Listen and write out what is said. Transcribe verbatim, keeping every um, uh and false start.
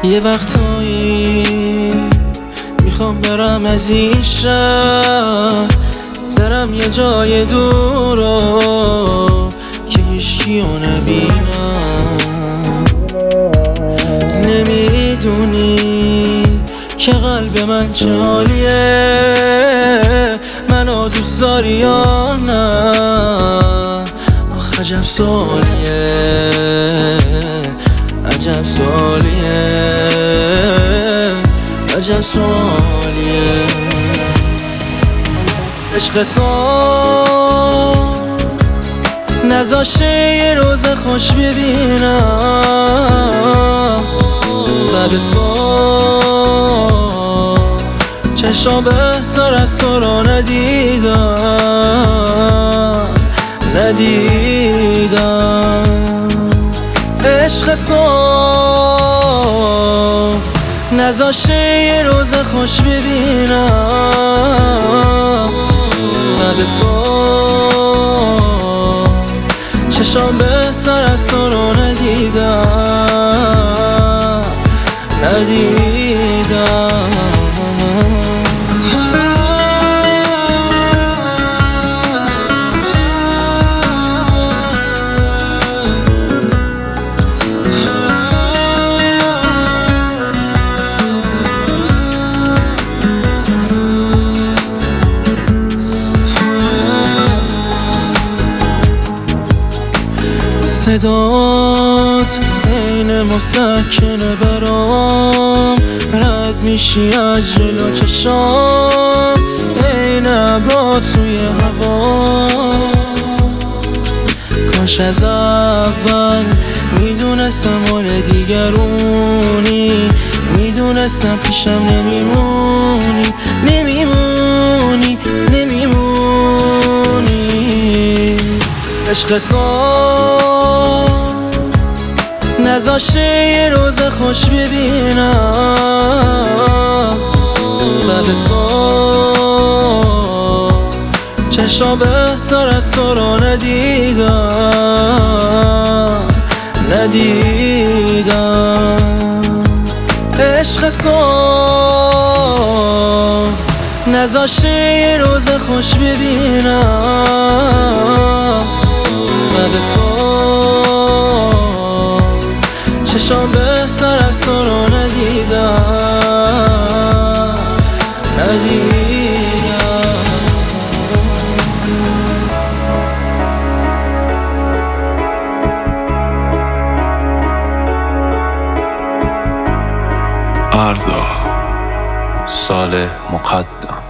یه وقتایی میخوام برم از این شهر، برم یه جای دور رو که هیچکیو نبینم. نمیدونی که قلب من چه حالیه، منو دوست داری یا نه؟ آخ عجب سوالیه، عجب سوالیه، عجب سوالیه. عشق تو نذاشته یه روز خوش ببینم، بعد تو چشم بهتر از تو رو ندیدم، ندیدم. عشق تو نذاشته یه روز خوش ببینم، بعد تو چشم بهتر از تو رو ندیدم، ندیدم. صدات عین مسکنه برام، رد میشی از جلو چشام عین ابرا توی هوا. کاش از اول میدونستم مال دیگرونی، میدونستم پیشم نمیمونی، نمیمونی، نمیمونی. عشق تو نذاشته یه روز خوش ببینم، بعد تو چشم بهتر از تو رو ندیدم، ندیدم. عشق تو نذاشته یه روز خوش ببینم، بعد تو چشم بهتر از تو رو ندیدم، ندیدم. اردا صالح مقدم.